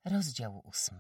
Rozdział 8.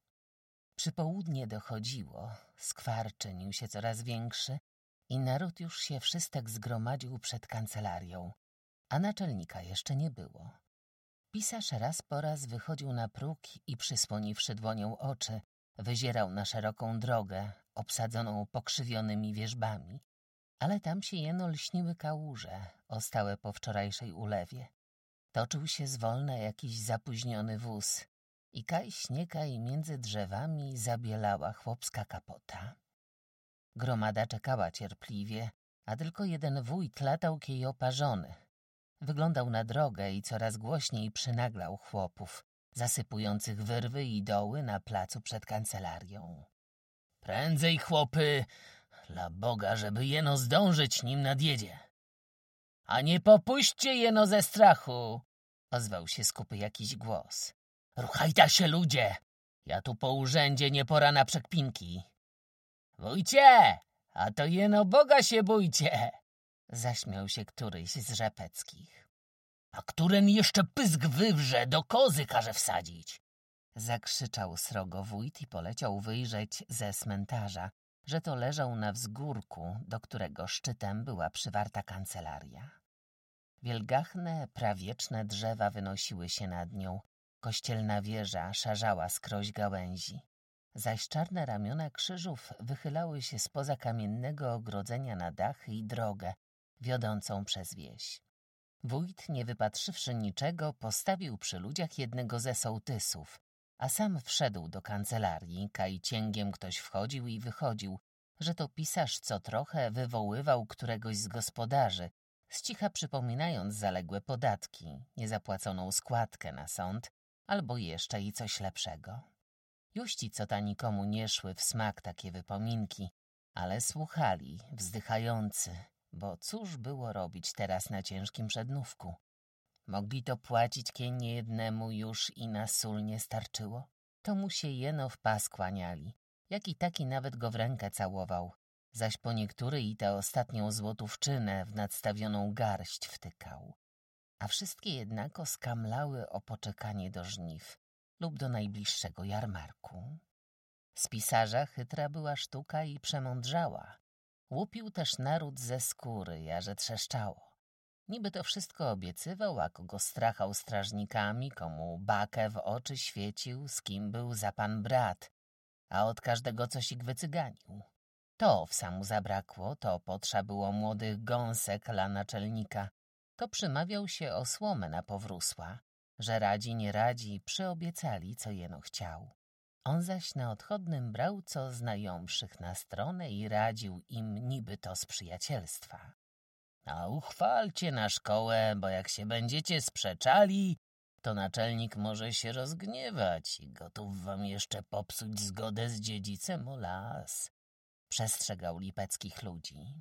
Przy południe dochodziło, skwar czynił się coraz większy i naród już się wszystek zgromadził przed kancelarią, a naczelnika jeszcze nie było. Pisarz raz po raz wychodził na próg i przysłoniwszy dłonią oczy, wyzierał na szeroką drogę, obsadzoną pokrzywionymi wierzbami, ale tam się jeno lśniły kałuże, ostałe po wczorajszej ulewie. Toczył się zwolna jakiś zapóźniony wóz i kaj śniekaj między drzewami zabielała chłopska kapota. Gromada czekała cierpliwie, a tylko jeden wójt latał kiej oparzony. Wyglądał na drogę i coraz głośniej przynaglał chłopów, zasypujących wyrwy i doły na placu przed kancelarią. Prędzej, chłopy, dla Boga, żeby jeno zdążyć, nim nadjedzie. A nie popuśćcie jeno ze strachu, ozwał się skupy jakiś głos. Ruchajta się, ludzie, ja tu po urzędzie nie pora na przekpinki. Wójcie, a to jeno Boga się bójcie, zaśmiał się któryś z rzepeckich. A któren jeszcze pysk wywrze, do kozy każe wsadzić, zakrzyczał srogo wójt i poleciał wyjrzeć ze cmentarza, że to leżał na wzgórku, do którego szczytem była przywarta kancelaria. Wielgachne, prawieczne drzewa wynosiły się nad nią, kościelna wieża szarzała skroś gałęzi, zaś czarne ramiona krzyżów wychylały się spoza kamiennego ogrodzenia na dach i drogę wiodącą przez wieś. Wójt, nie wypatrzywszy niczego, postawił przy ludziach jednego ze sołtysów, a sam wszedł do kancelarii, kaj cięgiem ktoś wchodził i wychodził, że to pisarz co trochę wywoływał któregoś z gospodarzy, z cicha przypominając zaległe podatki, niezapłaconą składkę na sąd, albo jeszcze i coś lepszego. Juści co ta nikomu nie szły w smak takie wypominki, ale słuchali, wzdychający, bo cóż było robić teraz na ciężkim przednówku? Mogli to płacić kień niejednemu już i na sól nie starczyło? To mu się jeno w pas kłaniali, jak i taki nawet go w rękę całował, zaś po niektóry i tę ostatnią złotówczynę w nadstawioną garść wtykał. A wszystkie jednako skamlały o poczekanie do żniw lub do najbliższego jarmarku. Z pisarza chytra była sztuka i przemądrzała. Łupił też naród ze skóry, jarze trzeszczało. Niby to wszystko obiecywał, a kogo strachał strażnikami, komu bakę w oczy świecił, z kim był za pan brat, a od każdego coś ich wycyganił. To owsa mu zabrakło, to potrza było młodych gąsek dla naczelnika, to przymawiał się o słomę na powrósła, że radzi nie radzi, przyobiecali, co jeno chciał. On zaś na odchodnym brał co znajomszych na stronę i radził im niby to z przyjacielstwa. A uchwalcie na szkołę, bo jak się będziecie sprzeczali, to naczelnik może się rozgniewać i gotów wam jeszcze popsuć zgodę z dziedzicem o las, przestrzegał lipeckich ludzi.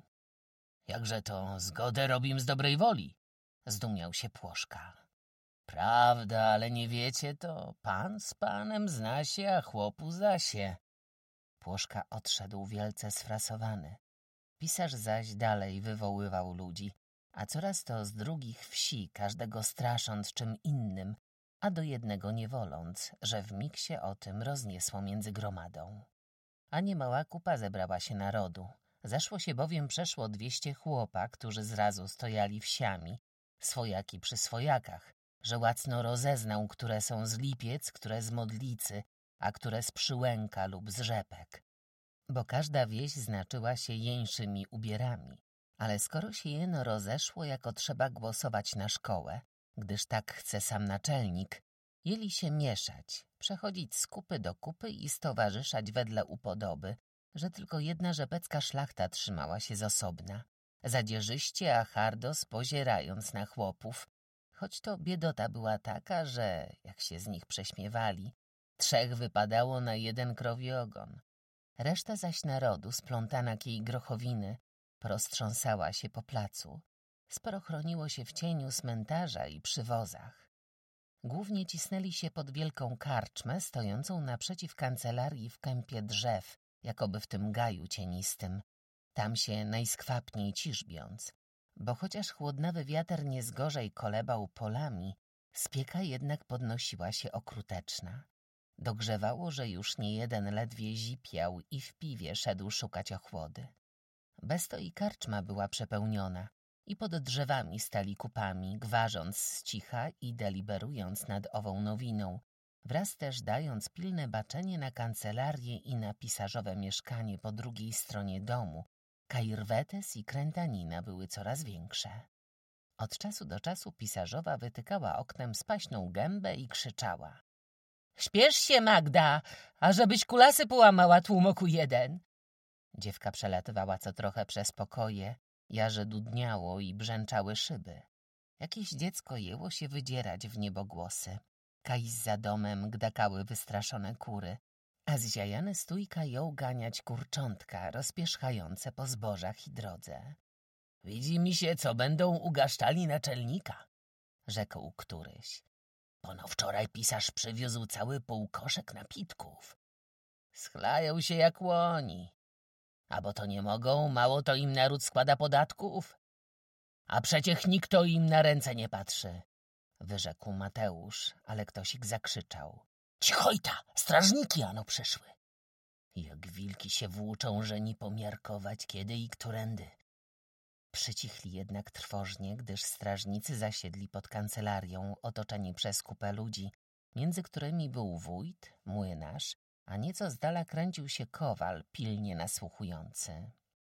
Jakże to zgodę robim z dobrej woli, zdumiał się Płoszka. Prawda, ale nie wiecie to, pan z panem zna się, a chłopu zasie. Płoszka odszedł wielce sfrasowany. Pisarz zaś dalej wywoływał ludzi, a coraz to z drugich wsi, każdego strasząc czym innym, a do jednego nie woląc, że wmig się o tym rozniesło między gromadą. A niemała kupa zebrała się narodu. Zeszło się bowiem przeszło 200 chłopa, którzy zrazu stojali wsiami, swojaki przy swojakach, że łacno rozeznał, które są z Lipiec, które z Modlicy, a które z Przyłęka lub z Rzepek. Bo każda wieś znaczyła się jeńszymi ubierami, ale skoro się jeno rozeszło, jako trzeba głosować na szkołę, gdyż tak chce sam naczelnik, jeli się mieszać, przechodzić z kupy do kupy i stowarzyszać wedle upodoby, że tylko jedna rzepecka szlachta trzymała się z osobna, zadzierzyście a hardo spozierając na chłopów, choć to biedota była taka, że, jak się z nich prześmiewali, 3 wypadało na 1 krowi ogon. Reszta zaś narodu, splątana kiej grochowiny, roztrząsała się po placu. Sporo chroniło się w cieniu cmentarza i przy wozach. Głównie cisnęli się pod wielką karczmę stojącą naprzeciw kancelarii w kępie drzew, jakoby w tym gaju cienistym, tam się najskwapniej ciżbiąc, bo chociaż chłodnawy wiatr nie zgorzej kolebał polami, spieka jednak podnosiła się okruteczna. Dogrzewało, że już niejeden ledwie zipiał i w piwie szedł szukać ochłody. Bez to i karczma była przepełniona i pod drzewami stali kupami, gwarząc z cicha i deliberując nad ową nowiną, wraz też dając pilne baczenie na kancelarię i na pisarzowe mieszkanie po drugiej stronie domu. Kairwetes i krętanina były coraz większe. Od czasu do czasu pisarzowa wytykała oknem spaśną gębę i krzyczała: „Śpiesz się, Magda, ażebyś kulasy połamała, tłumoku jeden!” Dziewka przelatywała co trochę przez pokoje, jarze dudniało i brzęczały szyby. Jakieś dziecko jęło się wydzierać w niebogłosy. Kajś za domem gdakały wystraszone kury, a zziajane stójka jął ganiać kurczątka rozpierzchające po zbożach i drodze. „Widzi mi się, co będą ugaszczali naczelnika”, rzekł któryś. „Pono wczoraj pisarz przywiózł cały półkoszek napitków. Schlają się jak łoni. A bo to nie mogą, mało to im naród składa podatków. A przeciech nikt to im na ręce nie patrzy”, wyrzekł Mateusz, ale ktoś ich zakrzyczał: „Cichojta, strażniki ano przyszły”. Jak wilki się włóczą, że ni pomiarkować kiedy i którędy. Przycichli jednak trwożnie, gdyż strażnicy zasiedli pod kancelarią, otoczeni przez kupę ludzi, między którymi był wójt, młynarz, a nieco z dala kręcił się kowal, pilnie nasłuchujący.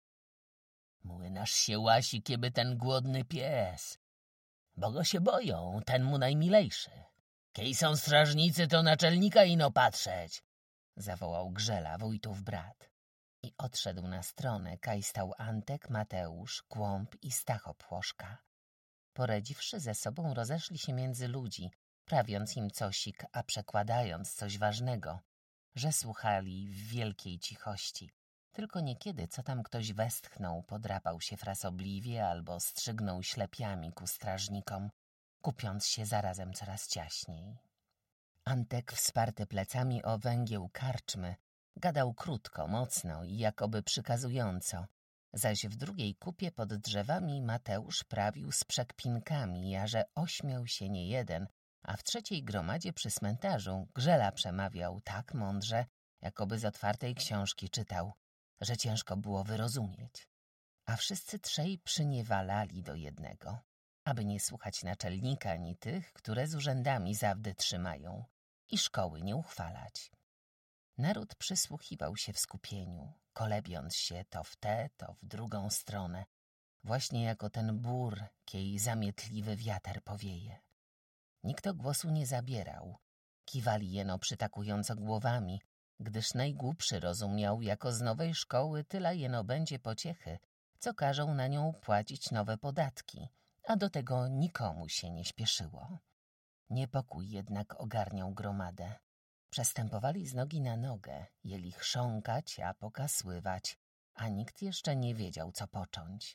„Młynarz się łasi, kieby ten głodny pies, bo go się boją, ten mu najmilejszy. Kiej są strażnicy, to naczelnika ino patrzeć”, zawołał Grzela, wójtów brat. I odszedł na stronę, kaj stał Antek, Mateusz, Głąb i Stacho Płoszka. Poradziwszy ze sobą, rozeszli się między ludzi, prawiąc im cosik, a przekładając coś ważnego, że słuchali w wielkiej cichości. Tylko niekiedy, co tam ktoś westchnął, podrapał się frasobliwie albo strzygnął ślepiami ku strażnikom, kupiąc się zarazem coraz ciaśniej. Antek, wsparty plecami o węgieł karczmy, gadał krótko, mocno i jakoby przykazująco, zaś w drugiej kupie pod drzewami Mateusz prawił z przekpinkami, jarze ośmiał się niejeden, a w trzeciej gromadzie przy cmentarzu Grzela przemawiał tak mądrze, jakoby z otwartej książki czytał, że ciężko było wyrozumieć. A wszyscy trzej przyniewalali do jednego, aby nie słuchać naczelnika ani tych, które z urzędami zawdy trzymają, i szkoły nie uchwalać. Naród przysłuchiwał się w skupieniu, kolebiąc się to w tę, to w drugą stronę, właśnie jako ten bór, kiej zamietliwy wiater powieje. Nikt głosu nie zabierał, kiwali jeno przytakująco głowami, gdyż najgłupszy rozumiał, jako z nowej szkoły tyle jeno będzie pociechy, co każą na nią płacić nowe podatki, a do tego nikomu się nie śpieszyło. Niepokój jednak ogarniał gromadę. Przestępowali z nogi na nogę, jeli chrząkać, a pokasływać, a nikt jeszcze nie wiedział, co począć.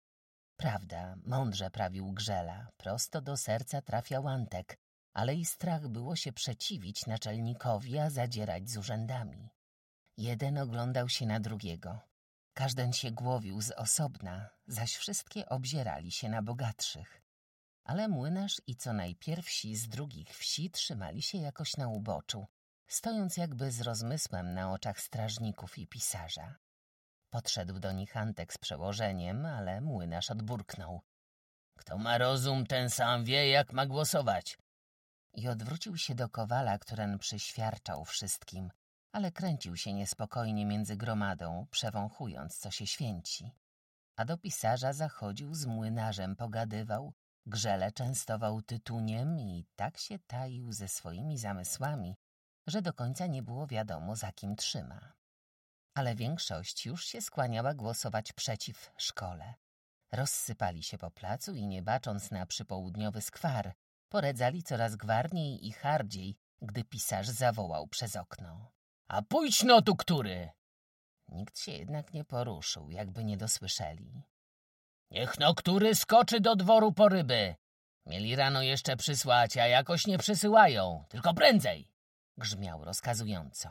Prawda, mądrze prawił Grzela, prosto do serca trafiał Antek, ale i strach było się przeciwić naczelnikowi, a zadzierać z urzędami. Jeden oglądał się na drugiego. Każden się głowił z osobna, zaś wszystkie obzierali się na bogatszych. Ale młynarz i co najpierwsi z drugich wsi trzymali się jakoś na uboczu, stojąc jakby z rozmysłem na oczach strażników i pisarza. Podszedł do nich Antek z przełożeniem, ale młynarz odburknął: „Kto ma rozum, ten sam wie, jak ma głosować”. I odwrócił się do kowala, któren przyświarczał wszystkim, ale kręcił się niespokojnie między gromadą, przewąchując, co się święci. A do pisarza zachodził, z młynarzem pogadywał, Grzele częstował tytuniem i tak się taił ze swoimi zamysłami, że do końca nie było wiadomo, za kim trzyma. Ale większość już się skłaniała głosować przeciw szkole. Rozsypali się po placu i nie bacząc na przypołudniowy skwar, poredzali coraz gwarniej i hardziej, gdy pisarz zawołał przez okno: „A pójdź no tu, który!” Nikt się jednak nie poruszył, jakby nie dosłyszeli. „Niech no który skoczy do dworu po ryby. Mieli rano jeszcze przysłać, a jakoś nie przysyłają, tylko prędzej”, grzmiał rozkazująco.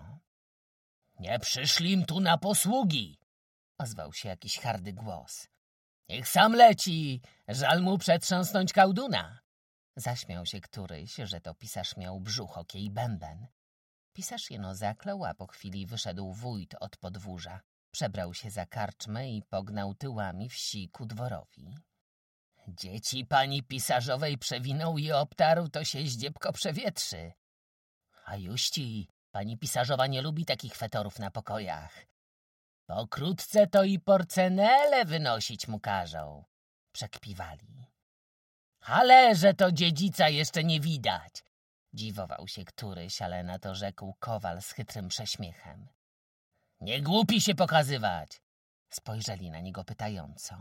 „Nie przyszlim tu na posługi”, ozwał się jakiś hardy głos. „Niech sam leci, żal mu przetrząsnąć kałduna”, zaśmiał się któryś, że to pisarz miał brzucho kiej bęben. Pisarz jeno zaklął, a po chwili wyszedł wójt od podwórza. Przebrał się za karczmę i pognał tyłami wsi ku dworowi. Dzieci pani pisarzowej przewinął i obtarł, to się zdziebko przewietrzy. A juści, pani pisarzowa nie lubi takich fetorów na pokojach. Pokrótce to i porcenele wynosić mu każą, przekpiwali. Ale że to dziedzica jeszcze nie widać, dziwował się któryś, ale na to rzekł kowal z chytrym prześmiechem. Nie głupi się pokazywać, spojrzeli na niego pytająco.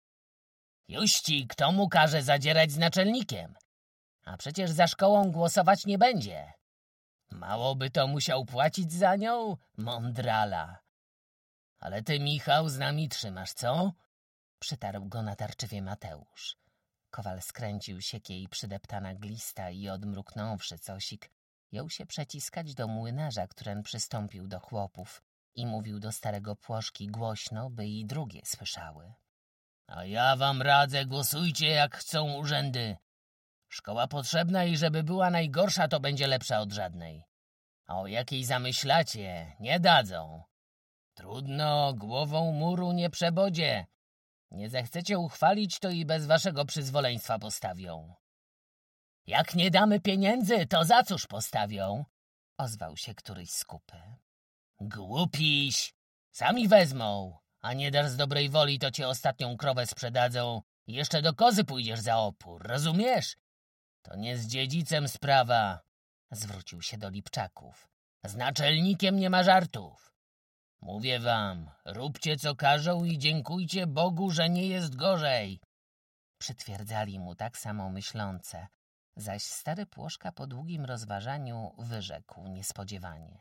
Juści, kto mu każe zadzierać z naczelnikiem? A przecież za szkołą głosować nie będzie. Mało by to musiał płacić za nią? Mądrala. Ale ty, Michał, z nami trzymasz, co? Przytarł go natarczywie Mateusz. Kowal skręcił siekiej przydeptana glista i odmruknąwszy cosik, jął się przeciskać do młynarza, któren przystąpił do chłopów i mówił do starego Płoszki głośno, by i drugie słyszały. A ja wam radzę, głosujcie jak chcą urzędy. Szkoła potrzebna i żeby była najgorsza, to będzie lepsza od żadnej. A o jakiej zamyślacie, nie dadzą. Trudno, głową muru nie przebodzie. Nie zechcecie uchwalić, to i bez waszego przyzwoleństwa postawią. Jak nie damy pieniędzy, to za cóż postawią? Ozwał się któryś z kupy. Głupiś! Sami wezmą, a nie dasz z dobrej woli, to cię ostatnią krowę sprzedadzą i jeszcze do kozy pójdziesz za opór, rozumiesz? To nie z dziedzicem sprawa. Zwrócił się do Lipczaków. Z naczelnikiem nie ma żartów. Mówię wam, róbcie co każą i dziękujcie Bogu, że nie jest gorzej. Przytwierdzali mu tak samo myślące, zaś stary Płoszka po długim rozważaniu wyrzekł niespodziewanie.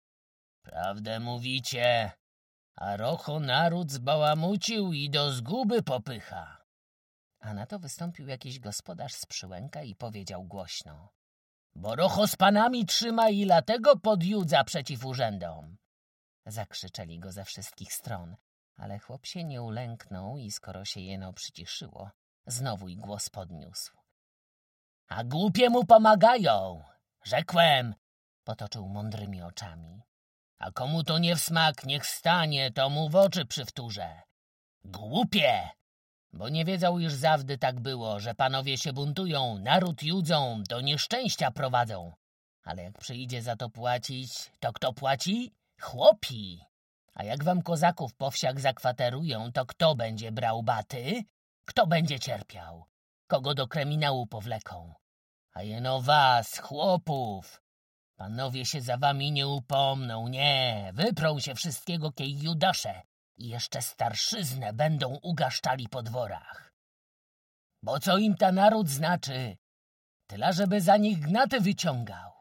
Prawdę mówicie, a rocho naród zbałamucił i do zguby popycha. A na to wystąpił jakiś gospodarz z Przyłęka i powiedział głośno. Bo rocho z panami trzyma i dlatego podjudza przeciw urzędom. Zakrzyczeli go ze wszystkich stron, ale chłop się nie ulęknął i skoro się jeno przyciszyło, znowu i głos podniósł. A głupiemu pomagają, rzekłem, potoczył mądrymi oczami. A komu to nie w smak, niech stanie, to mu w oczy przywtórzę. Głupie! Bo nie wiedzą, iż zawdy tak było, że panowie się buntują, naród judzą, do nieszczęścia prowadzą. Ale jak przyjdzie za to płacić, to kto płaci? Chłopi! A jak wam kozaków po wsiach zakwaterują, to kto będzie brał baty? Kto będzie cierpiał? Kogo do kryminału powleką? A jeno was, chłopów! Panowie się za wami nie upomną, nie, wyprą się wszystkiego kiej judasze i jeszcze starszyznę będą ugaszczali po dworach. Bo co im ta naród znaczy? Tyle, żeby za nich gnaty wyciągał.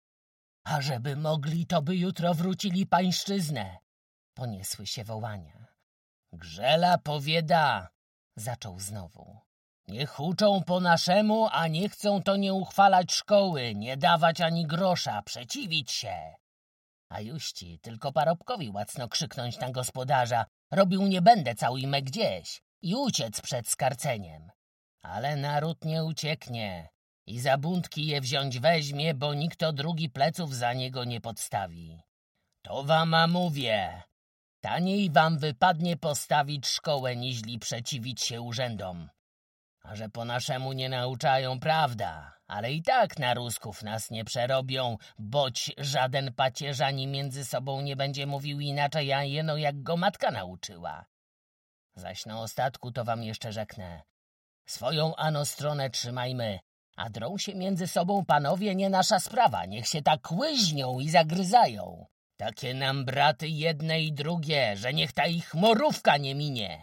A żeby mogli, to by jutro wrócili pańszczyznę. Poniesły się wołania. Grzela powiada, zaczął znowu. Niech uczą po naszemu, a nie chcą to nie uchwalać szkoły, nie dawać ani grosza, przeciwić się. A juści, tylko parobkowi łacno krzyknąć na gospodarza, robił nie będę całujme gdzieś i uciec przed skarceniem. Ale naród nie ucieknie i za buntki je wziąć weźmie, bo nikt drugi pleców za niego nie podstawi. To wam a mówię, taniej wam wypadnie postawić szkołę, niźli przeciwić się urzędom. A że po naszemu nie nauczają, prawda, ale i tak na Rusków nas nie przerobią, boć żaden pacierz ani między sobą nie będzie mówił inaczej, a jeno jak go matka nauczyła. Zaś na ostatku to wam jeszcze rzeknę. Swoją ano stronę trzymajmy, a drą się między sobą panowie nie nasza sprawa, niech się tak łyźnią i zagryzają. Takie nam braty jedne i drugie, że niech ta ich morówka nie minie.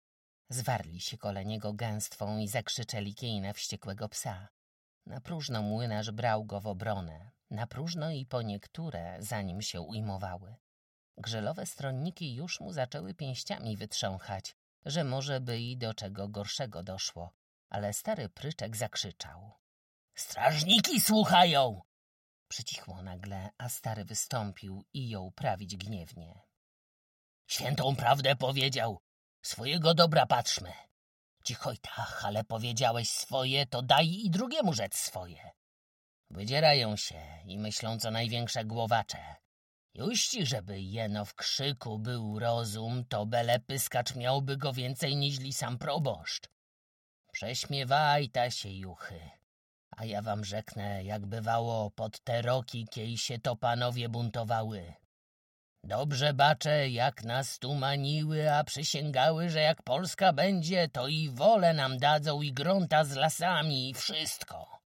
Zwarli się kole niego gęstwą i zakrzyczeli kiej na wściekłego psa. Na próżno młynarz brał go w obronę, na próżno i po niektóre za nim się ujmowały. Grzelowe stronniki już mu zaczęły pięściami wytrząchać, że może by i do czego gorszego doszło, ale stary pryczek zakrzyczał. Strażniki słuchają! Przycichło nagle, a stary wystąpił i jął prawić gniewnie. Świętą prawdę powiedział. Swojego dobra patrzmy. Cichojtach, ale powiedziałeś swoje, to daj i drugiemu rzec swoje. Wydzierają się i myślą co największe głowacze. Juści, żeby jeno w krzyku był rozum, to byle pyskacz miałby go więcej niźli sam proboszcz. Prześmiewaj ta się juchy, a ja wam rzeknę, jak bywało pod te roki, kiej się to panowie buntowały. Dobrze bacze, jak nas tu maniły, a przysięgały, że jak Polska będzie, to i wolę nam dadzą i grunta z lasami i wszystko.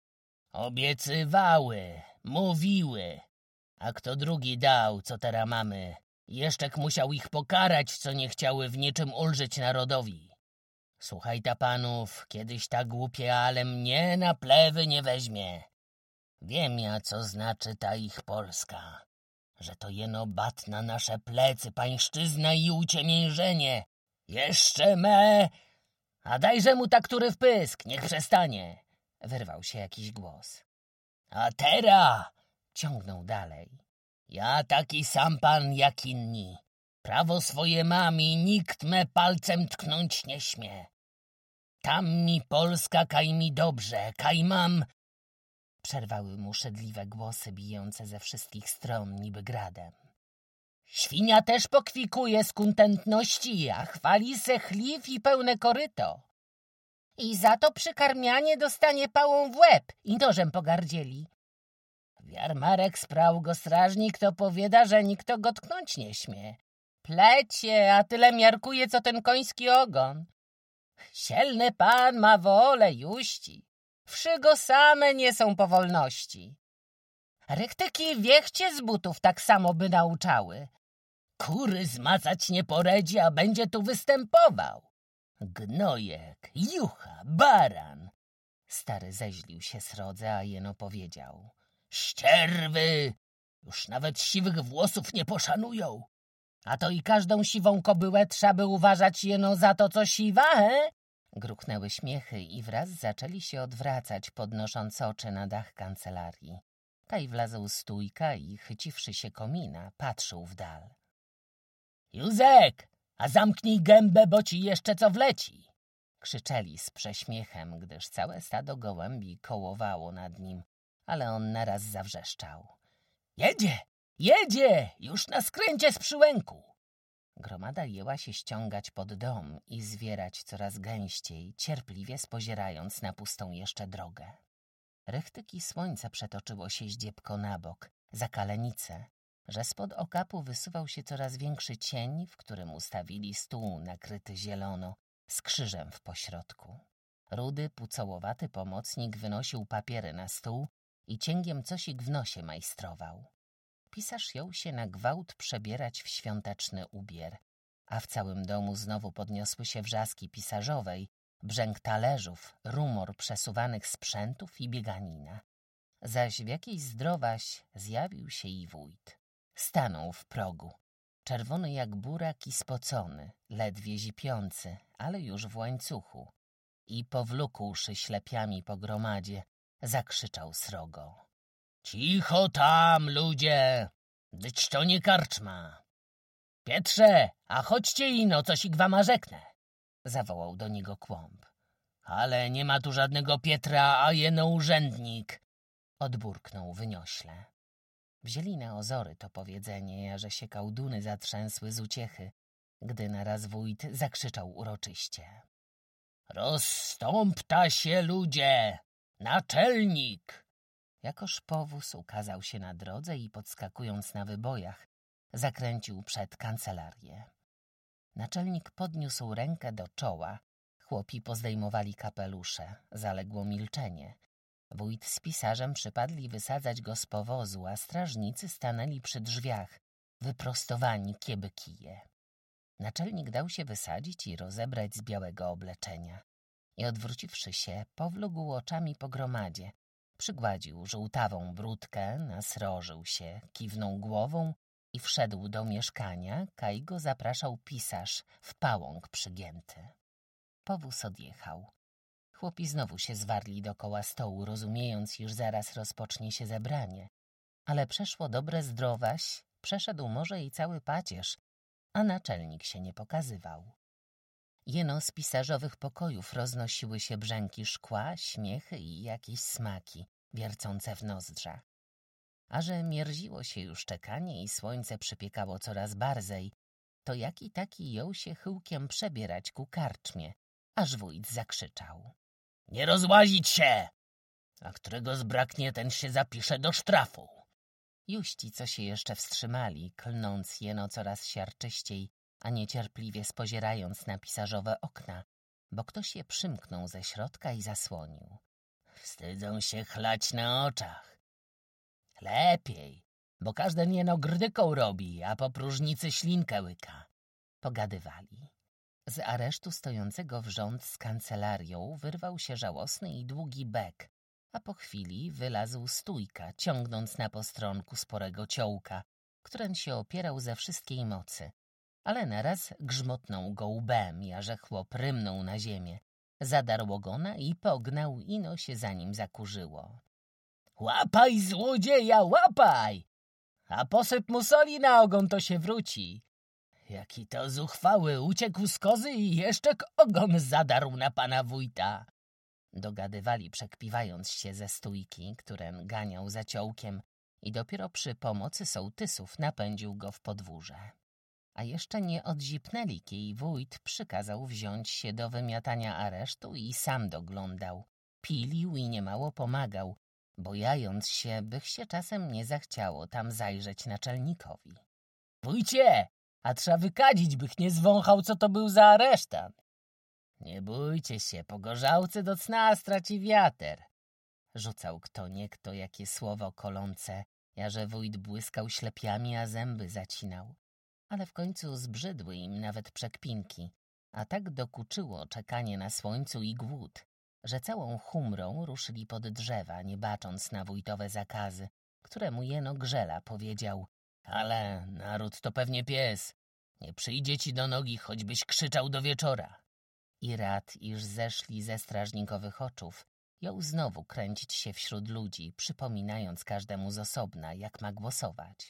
Obiecywały, mówiły, a kto drugi dał, co teraz mamy, jeszczek musiał ich pokarać, co nie chciały w niczym ulżyć narodowi. Słuchaj ta panów, kiedyś ta głupie, ale mnie na plewy nie weźmie. Wiem ja, co znaczy ta ich Polska, że to jeno bat na nasze plecy, pańszczyzna i uciemiężenie. Jeszcze me... A dajże mu ta który w pysk, niech przestanie. Wyrwał się jakiś głos. A teraz, ciągnął dalej, ja taki sam pan jak inni. Prawo swoje mam i nikt me palcem tknąć nie śmie. Tam mi Polska, kaj mi dobrze, kaj mam... Przerwały mu szedliwe głosy bijące ze wszystkich stron niby gradem. Świnia też pokwikuje z kuntentności, a chwali se chliw i pełne koryto. I za to przykarmianie dostanie pałą w łeb i nożem pogardzieli. W jarmarek sprał go strażnik, to powiada, że nikt go tknąć nie śmie. Plecie, a tyle miarkuje, co ten koński ogon. Sielny pan ma wolę juści. Wszy go same nie są powolności. Rychtyki wiechcie z butów tak samo by nauczały. Kury zmacać nie poredzi, a będzie tu występował. Gnojek, jucha, baran. Stary zeźlił się srodze, a jeno powiedział. Ścierwy! Już nawet siwych włosów nie poszanują. A to i każdą siwą kobyłę trzeba by uważać jeno za to, co siwa, he? Gruchnęły śmiechy i wraz zaczęli się odwracać, podnosząc oczy na dach kancelarii. Taj wlazł stójka i, chyciwszy się komina, patrzył w dal. Józek, a zamknij gębę, bo ci jeszcze co wleci! Krzyczeli z prześmiechem, gdyż całe stado gołębi kołowało nad nim, ale on naraz zawrzeszczał. Jedzie! Jedzie! Już na skręcie z przyłęku! Gromada jęła się ściągać pod dom i zwierać coraz gęściej, cierpliwie spozierając na pustą jeszcze drogę. Rychtyki słońca przetoczyło się zdziepko na bok, za kalenicę, że spod okapu wysuwał się coraz większy cień, w którym ustawili stół nakryty zielono, z krzyżem w pośrodku. Rudy, pucołowaty pomocnik wynosił papiery na stół i cięgiem cosik w nosie majstrował. Pisarz jął się na gwałt przebierać w świąteczny ubier, a w całym domu znowu podniosły się wrzaski pisarzowej, brzęk talerzów, rumor przesuwanych sprzętów i bieganina. Zaś w jakiejś zdrowaś zjawił się i wójt. Stanął w progu, czerwony jak burak i spocony, ledwie zipiący, ale już w łańcuchu. I powlókłszy ślepiami po gromadzie, zakrzyczał srogo. Cicho tam, ludzie! Dyć to nie karczma! Pietrze, a chodźcie ino, coś ich wam rzeknę! Zawołał do niego Kłąb. Ale nie ma tu żadnego Pietra, a jeno urzędnik! Odburknął wyniośle. Wzięli na ozory to powiedzenie, że się kałduny zatrzęsły z uciechy, gdy naraz wójt zakrzyczał uroczyście. Rozstąpta się, ludzie! Naczelnik! Jakoż powóz ukazał się na drodze i podskakując na wybojach, zakręcił przed kancelarię. Naczelnik podniósł rękę do czoła, chłopi pozdejmowali kapelusze, zaległo milczenie. Wójt z pisarzem przypadli wysadzać go z powozu, a strażnicy stanęli przy drzwiach, wyprostowani kieby kije. Naczelnik dał się wysadzić i rozebrać z białego obleczenia i odwróciwszy się, powlógł oczami po gromadzie, przygładził żółtawą brudkę, nasrożył się, kiwnął głową i wszedł do mieszkania, kaj go zapraszał pisarz w pałąk przygięty. Powóz odjechał. Chłopi znowu się zwarli dokoła stołu, rozumiejąc, iż zaraz rozpocznie się zebranie. Ale przeszło dobre zdrowaś, przeszedł może i cały pacierz, a naczelnik się nie pokazywał. Jeno z pisarzowych pokojów roznosiły się brzęki szkła, śmiechy i jakieś smaki, wiercące w nozdrzach. A że mierziło się już czekanie i słońce przypiekało coraz barzej, to jaki taki jął się chyłkiem przebierać ku karczmie, aż wójt zakrzyczał: „Nie rozłazić się! A którego zbraknie, ten się zapisze do sztrafu”. Juści, co się jeszcze wstrzymali, klnąc jeno coraz siarczyściej, a niecierpliwie spozierając na pisarzowe okna, bo ktoś je przymknął ze środka i zasłonił. Wstydzą się chlać na oczach. Lepiej, bo każden jeno grdyką robi, a po próżnicy ślinkę łyka. Pogadywali. Z aresztu stojącego w rząd z kancelarią wyrwał się żałosny i długi bek, a po chwili wylazł stójka, ciągnąc na postronku sporego ciołka, któren się opierał ze wszystkiej mocy, ale naraz grzmotnął go łbem, jarze chłop rymnął na ziemię, zadarł ogona i pognał, ino się za nim zakurzyło. „Łapaj, złodzieja, łapaj! A posyp mu soli na ogon, to się wróci”. Jaki to zuchwały, uciekł z kozy i jeszcze ogon zadarł na pana wójta. Dogadywali, przekpiwając się ze stójki, któren ganiał za ciołkiem i dopiero przy pomocy sołtysów napędził go w podwórze. A jeszcze nie odzipnęli, kij wójt przykazał wziąć się do wymiatania aresztu i sam doglądał. Pilił i niemało pomagał, bojając się, bych się czasem nie zachciało tam zajrzeć naczelnikowi. „Wójcie, a trzeba wykadzić, bych nie zwąchał, co to był za aresztant”. „Nie bójcie się, po gorzałce do cna straci wiater”. Rzucał kto niekto jakie słowo kolące, jarze wójt błyskał ślepiami, a zęby zacinał. Ale w końcu zbrzydły im nawet przekpinki, a tak dokuczyło czekanie na słońcu i głód, że całą humrą ruszyli pod drzewa, nie bacząc na wójtowe zakazy, któremu jeno Grzela powiedział: „Ale naród to pewnie pies, nie przyjdzie ci do nogi, choćbyś krzyczał do wieczora”. I rad, iż zeszli ze strażnikowych oczów, jął znowu kręcić się wśród ludzi, przypominając każdemu z osobna, jak ma głosować.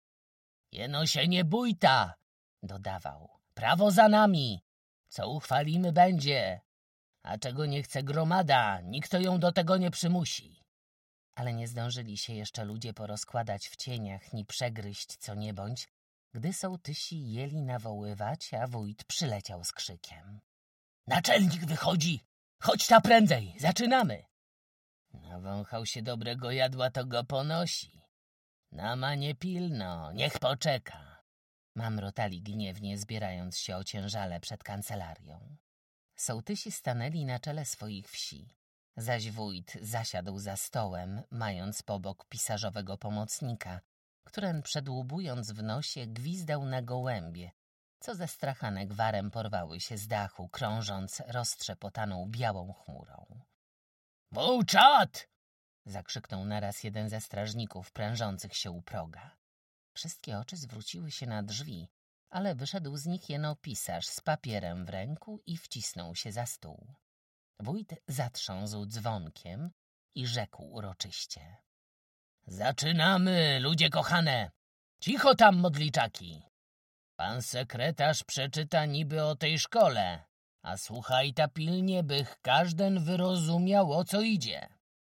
„Jeno się nie bójta”, dodawał, „prawo za nami, co uchwalimy będzie, a czego nie chce gromada, nikt ją do tego nie przymusi”. Ale nie zdążyli się jeszcze ludzie porozkładać w cieniach, ni przegryźć co nie bądź, gdy sołtysi jeli nawoływać, a wójt przyleciał z krzykiem: „Naczelnik wychodzi! Chodź ta prędzej, zaczynamy!” Nawąchał się dobrego jadła, to go ponosi. „Nama nie pilno, niech poczeka”. Mamrotali gniewnie, zbierając się ociężale przed kancelarią. Sołtysi stanęli na czele swoich wsi, zaś wójt zasiadł za stołem, mając pobok pisarzowego pomocnika, któren przedłubując w nosie gwizdał na gołębie, co ze strachane gwarem porwały się z dachu, krążąc roztrzepotaną białą chmurą. „Wółczat!” zakrzyknął naraz jeden ze strażników prężących się u proga. Wszystkie oczy zwróciły się na drzwi, ale wyszedł z nich jeno pisarz z papierem w ręku i wcisnął się za stół. Wójt zatrząsł dzwonkiem i rzekł uroczyście: „Zaczynamy, ludzie kochane! Cicho tam, modliczaki! Pan sekretarz przeczyta niby o tej szkole, a słuchaj ta pilnie, bych każden wyrozumiał, o co idzie”.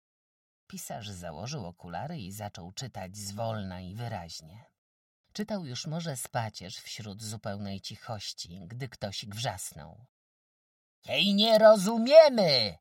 Pisarz założył okulary i zaczął czytać zwolna i wyraźnie. Czytał już może spacierz wśród zupełnej cichości, gdy ktoś wrzasnął: „Jej nie rozumiemy!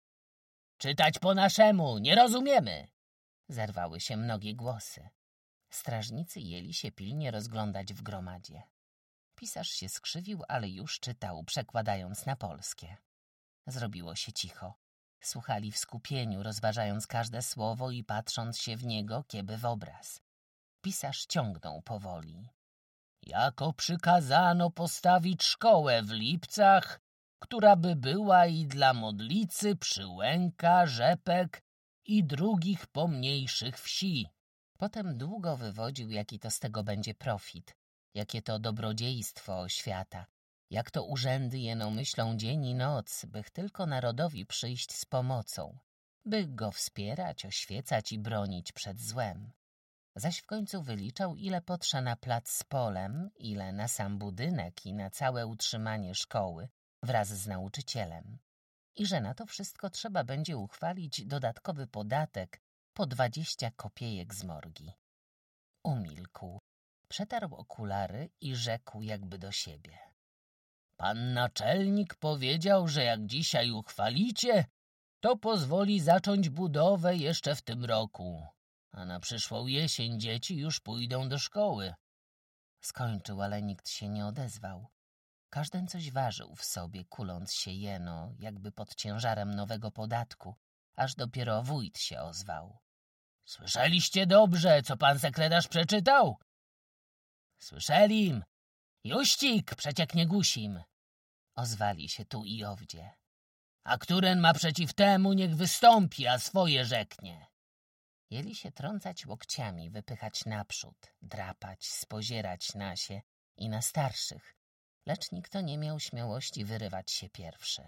Czytać po naszemu, nie rozumiemy!” Zerwały się mnogie głosy. Strażnicy jęli się pilnie rozglądać w gromadzie. Pisarz się skrzywił, ale już czytał, przekładając na polskie. Zrobiło się cicho. Słuchali w skupieniu, rozważając każde słowo i patrząc się w niego, kieby w obraz. Pisarz ciągnął powoli: „Jako przykazano postawić szkołę w Lipcach, która by była i dla Modlicy, Przyłęka, Rzepek i drugich pomniejszych wsi”. Potem długo wywodził, jaki to z tego będzie profit, jakie to dobrodziejstwo świata, jak to urzędy jeno myślą dzień i noc, bych tylko narodowi przyjść z pomocą, by go wspierać, oświecać i bronić przed złem. Zaś w końcu wyliczał, ile potrze na plac z polem, ile na sam budynek i na całe utrzymanie szkoły wraz z nauczycielem. I że na to wszystko trzeba będzie uchwalić dodatkowy podatek po 20 kopiejek z morgi. Umilkł, przetarł okulary i rzekł jakby do siebie. Pan naczelnik powiedział, że jak dzisiaj uchwalicie, to pozwoli zacząć budowę jeszcze w tym roku, a na przyszłą jesień dzieci już pójdą do szkoły. Skończył, ale nikt się nie odezwał. Każdy coś ważył w sobie, kuląc się jeno, jakby pod ciężarem nowego podatku, aż dopiero wójt się ozwał. Słyszeliście dobrze, co pan sekretarz przeczytał? Słyszelim. Juścik, przeciek nie gusim. Ozwali się tu i owdzie. A któren ma przeciw temu, niech wystąpi, a swoje rzeknie. Jęli się trącać łokciami, wypychać naprzód, drapać, spozierać na się i na starszych, lecz nikt nie miał śmiałości wyrywać się pierwszy.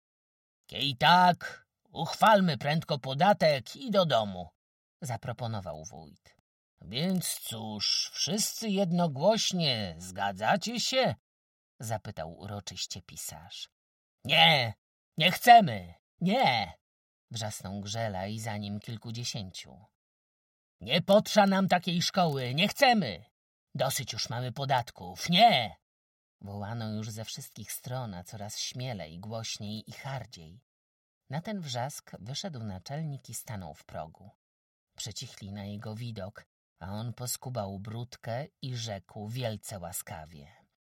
I tak, uchwalmy prędko podatek i do domu, zaproponował wójt. Więc cóż, wszyscy jednogłośnie zgadzacie się? Zapytał uroczyście pisarz. Nie, nie chcemy, nie! Wrzasnął Grzela i za nim kilkudziesięciu. Nie potrza nam takiej szkoły, nie chcemy! Dosyć już mamy podatków, nie! Wołano już ze wszystkich stron, a coraz śmielej, głośniej i hardziej. Na ten wrzask wyszedł naczelnik i stanął w progu. Przycichli na jego widok, a on poskubał brudkę i rzekł wielce łaskawie.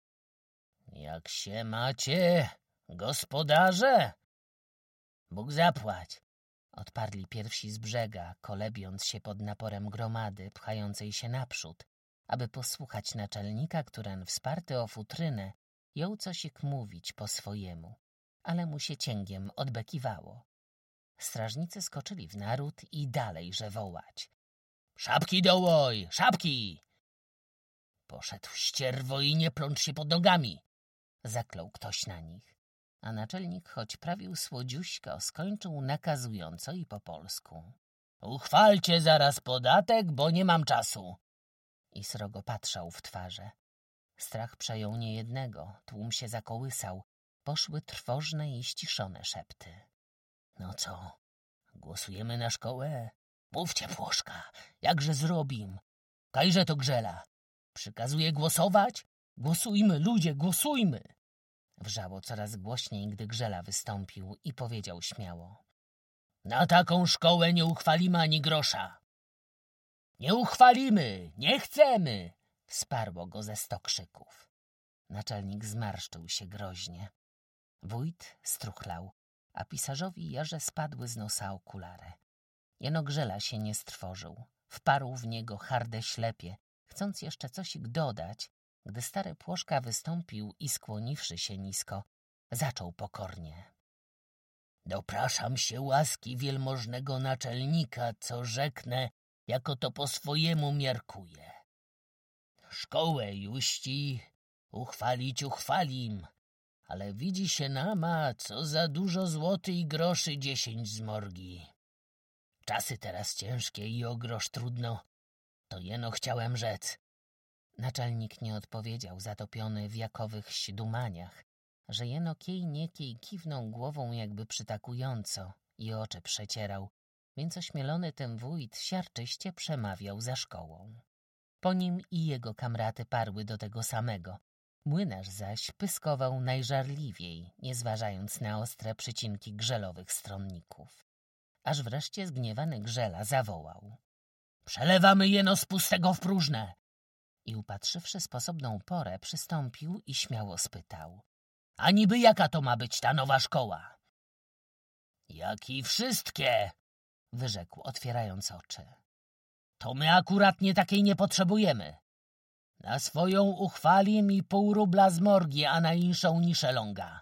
Jak się macie, gospodarze? Bóg zapłać, odparli pierwsi z brzega, kolebiąc się pod naporem gromady pchającej się naprzód, aby posłuchać naczelnika, któren wsparty o futrynę jął cosik mówić po swojemu, ale mu się cięgiem odbekiwało. Strażnicy skoczyli w naród i dalejże wołać. Szapki dołoj, szapki! Poszedł ścierwo i nie plącz się pod nogami, zaklął ktoś na nich. A naczelnik, choć prawił słodziuśko, skończył nakazująco i po polsku. Uchwalcie zaraz podatek, bo nie mam czasu. I srogo patrzał w twarze. Strach przejął niejednego, tłum się zakołysał. Poszły trwożne i ściszone szepty. No co, głosujemy na szkołę? Mówcie, Płoszka, jakże zrobim? Kajże to Grzela. Przykazuje głosować? Głosujmy, ludzie, głosujmy! Wrzało coraz głośniej, gdy Grzela wystąpił i powiedział śmiało. Na taką szkołę nie uchwalimy ani grosza. Nie uchwalimy, nie chcemy! Wsparło go ze 100 krzyków. Naczelnik zmarszczył się groźnie. Wójt struchlał, a pisarzowi jarze spadły z nosa okulary. Jeno Grzela się nie strwożył. Wparł w niego harde ślepie, chcąc jeszcze cosik dodać, gdy stary Płoszka wystąpił i skłoniwszy się nisko, zaczął pokornie. Dopraszam się łaski wielmożnego naczelnika, co rzeknę, jako to po swojemu miarkuje. Szkołę juści uchwalić uchwalim, ale widzi się nama, co za dużo złoty i groszy 10 z morgi. Czasy teraz ciężkie i o grosz trudno, to jeno chciałem rzec. Naczelnik nie odpowiedział, zatopiony w jakowych dumaniach, że jeno kiej niekiej kiwnął głową jakby przytakująco i oczy przecierał, więc ośmielony tym wójt siarczyście przemawiał za szkołą. Po nim i jego kamraty parły do tego samego. Młynarz zaś pyskował najżarliwiej, nie zważając na ostre przycinki grzelowych stronników. Aż wreszcie zgniewany Grzela zawołał. Przelewamy jeno z pustego w próżne! I upatrzywszy sposobną porę, przystąpił i śmiało spytał. A niby jaka to ma być ta nowa szkoła? Jak i wszystkie, wyrzekł, otwierając oczy. To my akurat nie takiej nie potrzebujemy. Na swoją uchwalim i pół rubla z morgi, a na inszą ni szelonga.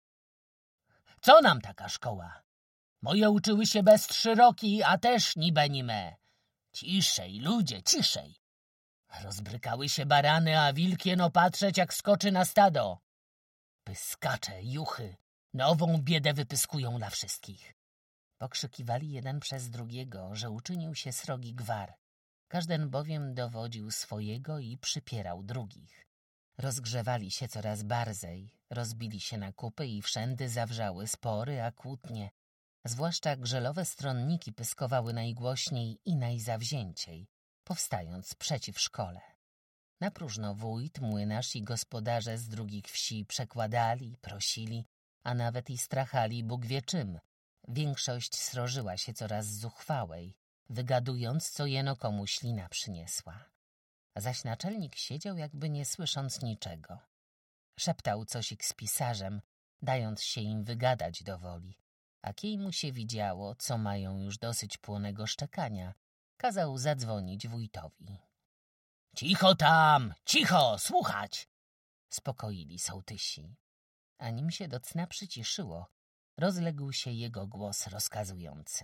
Co nam taka szkoła? Moje uczyły się bez 3 roki, a też nibe ni me. Ciszej, ludzie, ciszej. Rozbrykały się barany, a wilk jeno patrzeć, jak skoczy na stado. Pyskacze, juchy, nową biedę wypyskują dla wszystkich. Pokrzykiwali jeden przez drugiego, że uczynił się srogi gwar. Każden bowiem dowodził swojego i przypierał drugich. Rozgrzewali się coraz barzej, rozbili się na kupy i wszędy zawrzały spory, a kłótnie. Zwłaszcza grzelowe stronniki pyskowały najgłośniej i najzawzięciej, powstając przeciw szkole. Na próżno wójt, młynarz i gospodarze z drugich wsi przekładali, prosili, a nawet i strachali Bóg wie czym. Większość srożyła się coraz zuchwałej, wygadując, co jeno komu ślina przyniesła. Zaś naczelnik siedział, jakby nie słysząc niczego. Szeptał cosik z pisarzem, dając się im wygadać do woli, a kiej mu się widziało, co mają już dosyć płonego szczekania, kazał zadzwonić wójtowi. Cicho tam, cicho, słuchać! Spokoili sołtysi. A nim się do cna przyciszyło, rozległ się jego głos rozkazujący.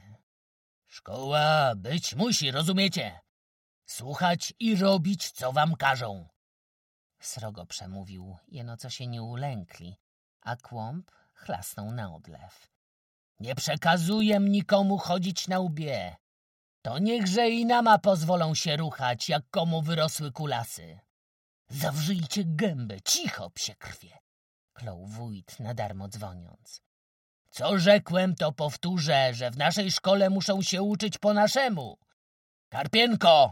Szkoła być musi, rozumiecie? Słuchać i robić, co wam każą. Srogo przemówił, jeno co się nie ulękli, a kłąb chlasnął na odlew. Nie przekazuję nikomu chodzić na łbie. To niechże i nama pozwolą się ruchać, jak komu wyrosły kulasy. Zawrzyjcie gębę, cicho, psie krwie, klął wójt nadarmo dzwoniąc. Co rzekłem, to powtórzę, że w naszej szkole muszą się uczyć po naszemu. Karpienko!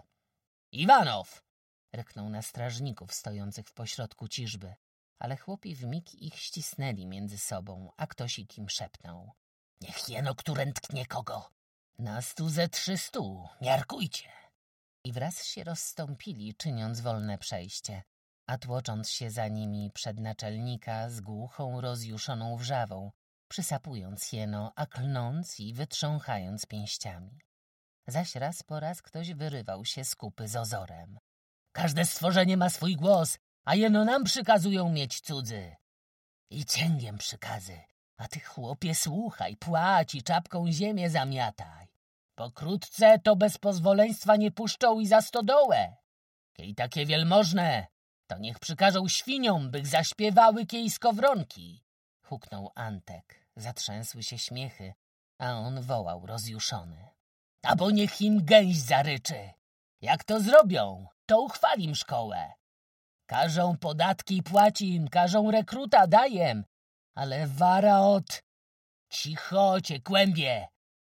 Iwanow! Ryknął na strażników stojących w pośrodku ciżby, ale chłopi wmig ich ścisnęli między sobą, a ktoś im szepnął. Niech jeno któręd tknie kogo. Na 100 ze 300, miarkujcie. I wraz się rozstąpili, czyniąc wolne przejście, a tłocząc się za nimi przed naczelnika z głuchą, rozjuszoną wrzawą, przysapując jeno, a klnąc i wytrząchając pięściami. Zaś raz po raz ktoś wyrywał się z kupy z ozorem. Każde stworzenie ma swój głos, a jeno nam przykazują mieć cudzy. I cięgiem przykazy, a ty chłopie słuchaj, płać i czapką ziemię zamiataj. Pokrótce to bez pozwoleństwa nie puszczą i za stodołę. Kiej takie wielmożne, to niech przykażą świniom, bych zaśpiewały kiej skowronki. Huknął Antek, zatrzęsły się śmiechy, a on wołał rozjuszony. Abo niech im gęś zaryczy. Jak to zrobią, to uchwalim szkołę. Każą podatki płacim, każą rekruta dajem, ale wara od... Cichocie, kłębie!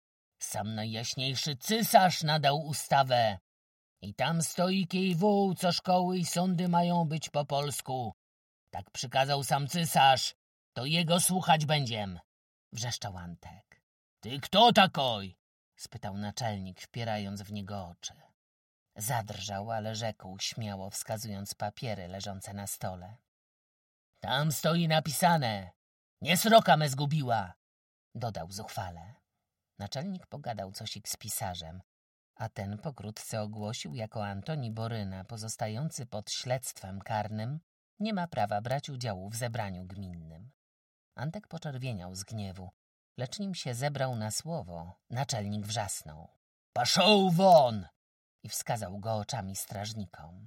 Sam najjaśniejszy cysarz nadał ustawę. I tam stoi kiej wół, co szkoły i sądy mają być po polsku. Tak przykazał sam cysarz, to jego słuchać będziem, wrzeszczał Antek. Ty kto takoj? Spytał naczelnik, wpierając w niego oczy. Zadrżał, ale rzekł śmiało, wskazując papiery leżące na stole. Tam stoi napisane. Nie sroka me zgubiła, dodał zuchwale. Naczelnik pogadał cosik z pisarzem, a ten pokrótce ogłosił, jako Antoni Boryna, pozostający pod śledztwem karnym, nie ma prawa brać udziału w zebraniu gminnym. Antek poczerwieniał z gniewu, lecz nim się zebrał na słowo, naczelnik wrzasnął. Paszą won! I wskazał go oczami strażnikom.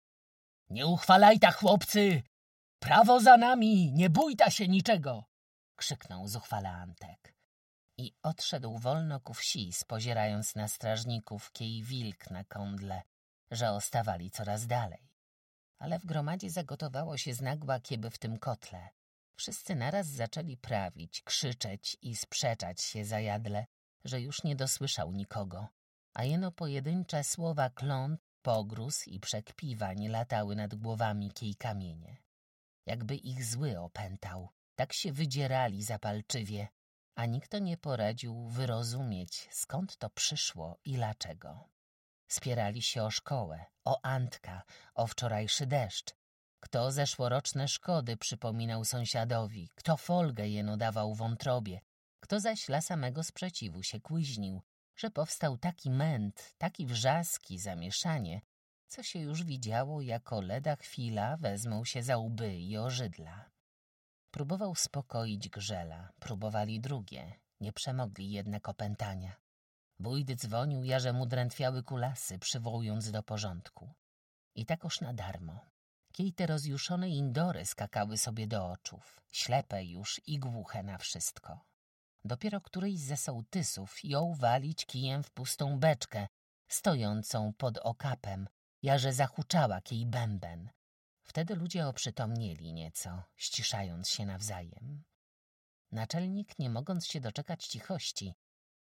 Nie uchwalajta, chłopcy! Prawo za nami, nie bójta się niczego! Krzyknął zuchwale Antek. I odszedł wolno ku wsi, spozierając na strażników kiej wilk na kądle, że ostawali coraz dalej. Ale w gromadzie zagotowało się znagła kieby w tym kotle. Wszyscy naraz zaczęli prawić, krzyczeć i sprzeczać się zajadle, że już nie dosłyszał nikogo, a jeno pojedyncze słowa kląt, pogróz i przekpiwań latały nad głowami kiej kamienie. Jakby ich zły opętał, tak się wydzierali zapalczywie, a nikt nie poradził wyrozumieć, skąd to przyszło i dlaczego. Spierali się o szkołę, o Antka, o wczorajszy deszcz. Kto zeszłoroczne szkody przypominał sąsiadowi, kto folgę jeno dawał wątrobie, kto zaś dla samego sprzeciwu się kłyźnił, że powstał taki męt, taki wrzask i zamieszanie, co się już widziało, jako leda chwila wezmą się za łby i ożydla. Próbował spokoić Grzela, próbowali drugie, nie przemogli jednak opętania. Wójt dzwonił, jarze mu drętwiały kulasy, przywołując do porządku. I takoż na darmo. Kiej te rozjuszone indory skakały sobie do oczów, ślepe już i głuche na wszystko. Dopiero któryś ze sołtysów jął walić kijem w pustą beczkę, stojącą pod okapem, jarze zahuczała kiej bęben. Wtedy ludzie oprzytomnieli nieco, ściszając się nawzajem. Naczelnik, nie mogąc się doczekać cichości,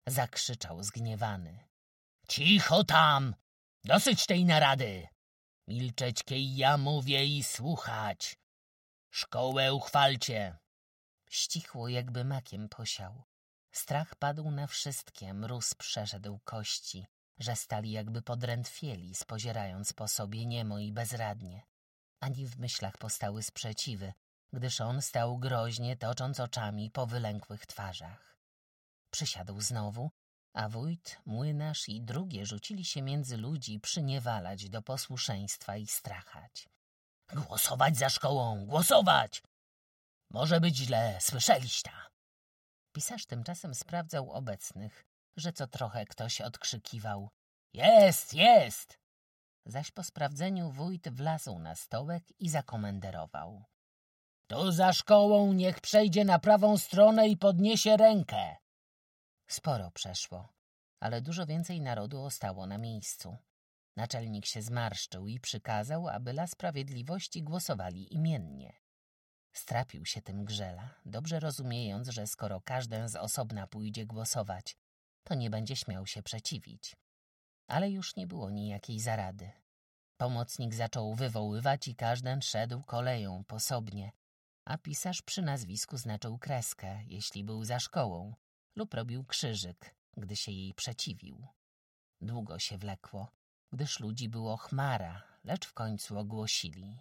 zakrzyczał zgniewany. Cicho tam! Dosyć tej narady! Milczeć, kiej ja mówię i słuchać! Szkołę uchwalcie! Ścichło, jakby makiem posiał. Strach padł na wszystkie, mróz przeszedł kości, że stali jakby podrętwieli, spozierając po sobie niemo i bezradnie. Ani w myślach powstały sprzeciwy, gdyż on stał groźnie, tocząc oczami po wylękłych twarzach. Przysiadł znowu, a wójt, młynarz i drugie rzucili się między ludzi przyniewalać do posłuszeństwa i strachać. Głosować za szkołą, głosować! Może być źle, słyszeliście? Pisarz tymczasem sprawdzał obecnych, że co trochę ktoś odkrzykiwał. Jest, jest! Zaś po sprawdzeniu wójt wlazł na stołek i zakomenderował. Tu za szkołą niech przejdzie na prawą stronę i podniesie rękę. Sporo przeszło, ale dużo więcej narodu ostało na miejscu. Naczelnik się zmarszczył i przykazał, aby dla sprawiedliwości głosowali imiennie. Strapił się tym Grzela, dobrze rozumiejąc, że skoro każdy z osobna pójdzie głosować, to nie będzie śmiał się przeciwić. Ale już nie było nijakiej zarady. Pomocnik zaczął wywoływać i każdy szedł koleją posobnie, a pisarz przy nazwisku znaczył kreskę, jeśli był za szkołą, lub robił krzyżyk, gdy się jej przeciwił. Długo się wlekło, gdyż ludzi było chmara, lecz w końcu ogłosili.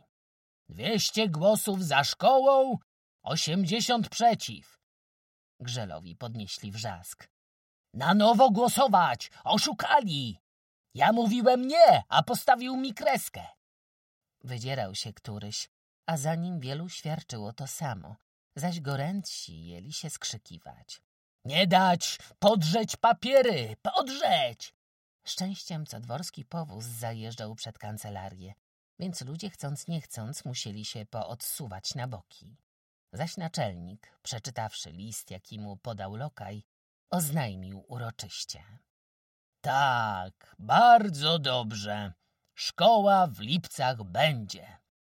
200 głosów za szkołą, 80 przeciw. Grzelowi podnieśli wrzask. Na nowo głosować! Oszukali! Ja mówiłem nie, a postawił mi kreskę. Wydzierał się któryś, a za nim wielu świadczyło to samo, zaś gorętsi jęli się skrzykiwać. Nie dać! Podrzeć papiery! Podrzeć! Szczęściem co dworski powóz zajeżdżał przed kancelarię, więc ludzie chcąc nie chcąc musieli się poodsuwać na boki. Zaś naczelnik, przeczytawszy list, jaki mu podał lokaj, oznajmił uroczyście. Tak, bardzo dobrze. Szkoła w Lipcach będzie.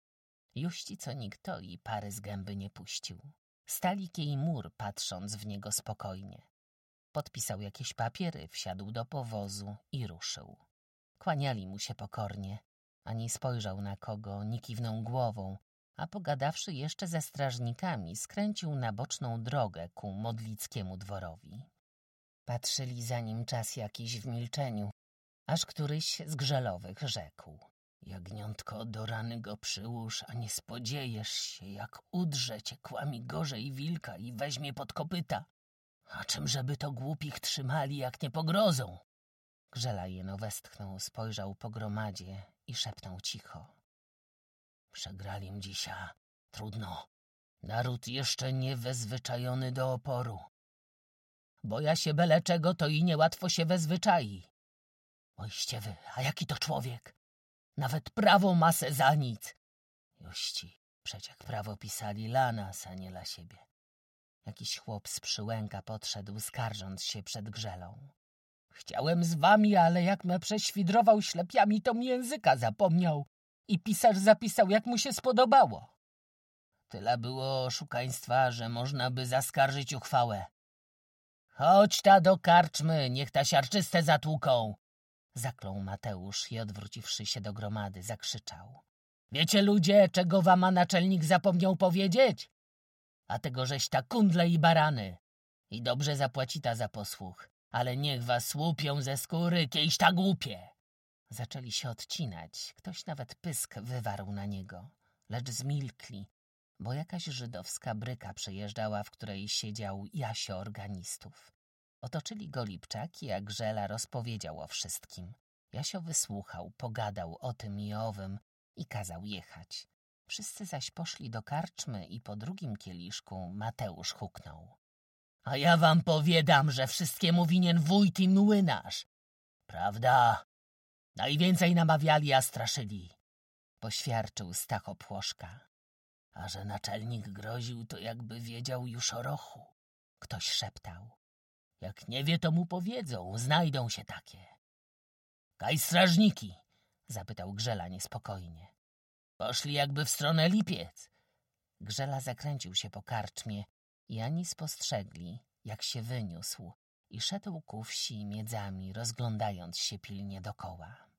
Juści co nikto i pary z gęby nie puścił. Stali kiej mur, patrząc w niego spokojnie. Podpisał jakieś papiery, wsiadł do powozu i ruszył. Kłaniali mu się pokornie. Ani spojrzał na kogo, ni kiwnął głową, a pogadawszy jeszcze ze strażnikami, skręcił na boczną drogę ku modlickiemu dworowi. Patrzyli za nim czas jakiś w milczeniu, aż któryś z Grzelowych rzekł. Jagniątko, do rany go przyłóż, a nie spodziejesz się, jak udrze cię kłami gorzej wilka i weźmie pod kopyta. A czymżeby to głupich trzymali, jak nie pogrozą? Grzela jeno westchnął, spojrzał po gromadzie i szepnął cicho. Przegrali im dzisiaj. Trudno. Naród jeszcze nie wezwyczajony do oporu. Boja się byle czego, to i niełatwo się wezwyczai. Ojście wy, a jaki to człowiek? Nawet prawo ma se za nic. Juści, przeciek prawo pisali dla nas, a nie dla siebie. Jakiś chłop z Przyłęka podszedł, skarżąc się przed Grzelą. Chciałem z wami, ale jak me prześwidrował ślepiami, to mi języka zapomniał i pisarz zapisał, jak mu się spodobało. Tyle było oszukaństwa, że można by zaskarżyć uchwałę. Chodź ta do karczmy, niech ta siarczyste zatłuką. Zaklął Mateusz i odwróciwszy się do gromady, zakrzyczał. Wiecie ludzie, czego wam naczelnik zapomniał powiedzieć? A tego żeś ta kundle i barany. I dobrze zapłacita za posłuch, ale niech was łupią ze skóry, kiejś ta głupie. Zaczęli się odcinać, ktoś nawet pysk wywarł na niego, lecz zmilkli, bo jakaś żydowska bryka przejeżdżała, w której siedział Jasio organistów. Otoczyli go Lipczaki, a Grzela rozpowiedział o wszystkim. Jasio wysłuchał, pogadał o tym i owym i kazał jechać. Wszyscy zaś poszli do karczmy i po drugim kieliszku Mateusz huknął. A ja wam powiadam, że wszystkiemu winien wójt i młynarz. Prawda? Najwięcej namawiali, a straszyli. Poświadczył Stacho Płoszka. A że naczelnik groził, to jakby wiedział już o rochu. Ktoś szeptał. Jak nie wie, to mu powiedzą, znajdą się takie. Kaj strażniki? Zapytał Grzela niespokojnie. Poszli jakby w stronę Lipiec. Grzela zakręcił się po karczmie i ani spostrzegli, jak się wyniósł i szedł ku wsi miedzami, rozglądając się pilnie dokoła.